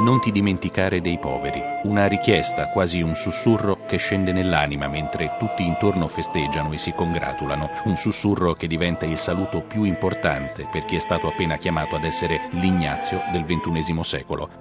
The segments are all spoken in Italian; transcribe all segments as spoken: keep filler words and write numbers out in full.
Non ti dimenticare dei poveri, una richiesta, quasi un sussurro che scende nell'anima mentre tutti intorno festeggiano e si congratulano, un sussurro che diventa il saluto più importante per chi è stato appena chiamato ad essere l'Ignazio del ventunesimo secolo.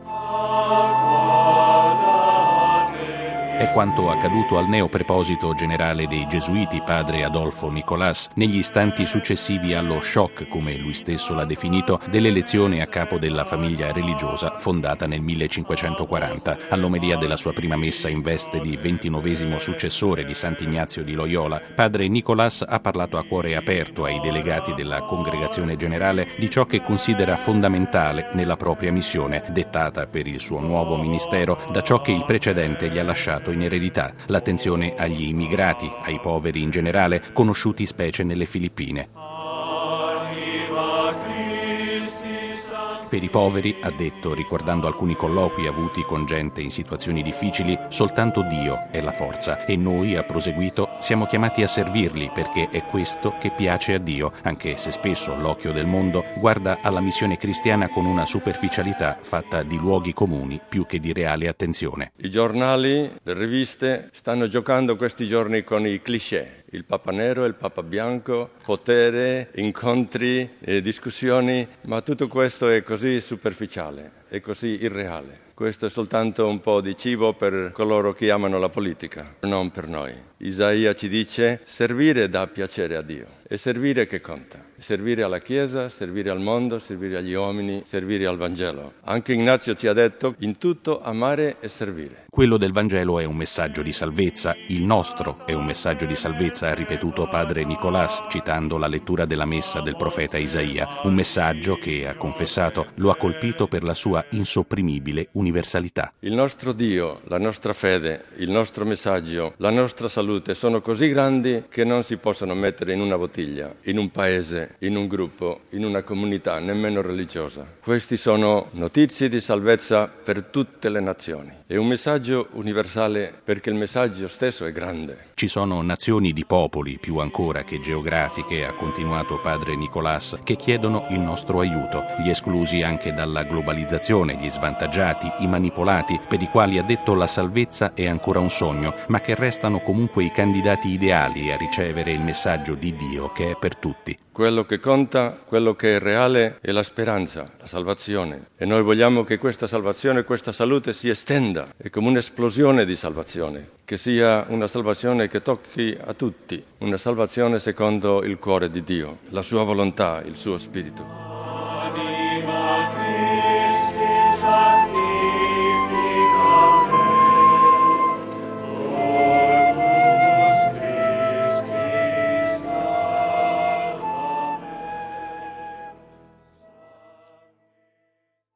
È quanto accaduto al neopreposito generale dei Gesuiti, padre Adolfo Nicolás, negli istanti successivi allo shock, come lui stesso l'ha definito, dell'elezione a capo della famiglia religiosa fondata nel millecinquecentoquaranta. All'omelia della sua prima messa in veste di ventinovesimo successore di Sant'Ignazio di Loyola, padre Nicolás ha parlato a cuore aperto ai delegati della Congregazione Generale di ciò che considera fondamentale nella propria missione, dettata per il suo nuovo ministero da ciò che il precedente gli ha lasciato in eredità, l'attenzione agli immigrati, ai poveri in generale, conosciuti specie nelle Filippine. Per i poveri, ha detto, ricordando alcuni colloqui avuti con gente in situazioni difficili, soltanto Dio è la forza e noi, ha proseguito, siamo chiamati a servirli perché è questo che piace a Dio, anche se spesso l'occhio del mondo guarda alla missione cristiana con una superficialità fatta di luoghi comuni più che di reale attenzione. I giornali, le riviste stanno giocando questi giorni con i cliché. Il Papa nero, il Papa bianco, potere, incontri, eh, discussioni, ma tutto questo è così superficiale, è così irreale. Questo è soltanto un po' di cibo per coloro che amano la politica, non per noi. Isaia ci dice: servire dà piacere a Dio. E servire che conta? Servire alla Chiesa, servire al mondo, servire agli uomini, servire al Vangelo. Anche Ignazio ci ha detto: in tutto amare e servire. Quello del Vangelo è un messaggio di salvezza, il nostro è un messaggio di salvezza, ha ripetuto padre Nicolás, citando la lettura della messa del profeta Isaia, un messaggio che, ha confessato, lo ha colpito per la sua insopprimibile universalità. Il nostro Dio, la nostra fede, il nostro messaggio, la nostra salute sono così grandi che non si possono mettere in una bottiglia, in un paese, in un gruppo, in una comunità, nemmeno religiosa. Questi sono notizie di salvezza per tutte le nazioni. È un messaggio universale perché il messaggio stesso è grande. Ci sono nazioni di popoli, più ancora che geografiche, ha continuato padre Nicolás, che chiedono il nostro aiuto, gli esclusi anche dalla globalizzazione, gli svantaggiati, i manipolati, per i quali, ha detto, la salvezza è ancora un sogno, ma che restano comunque i candidati ideali a ricevere il messaggio di Dio che è per tutti. Quello che conta, quello che è reale è la speranza, la salvazione. E noi vogliamo che questa salvazione, questa salute si estenda, è come un'esplosione di salvazione, che sia una salvazione che tocchi a tutti, una salvazione secondo il cuore di Dio, la sua volontà, il suo spirito.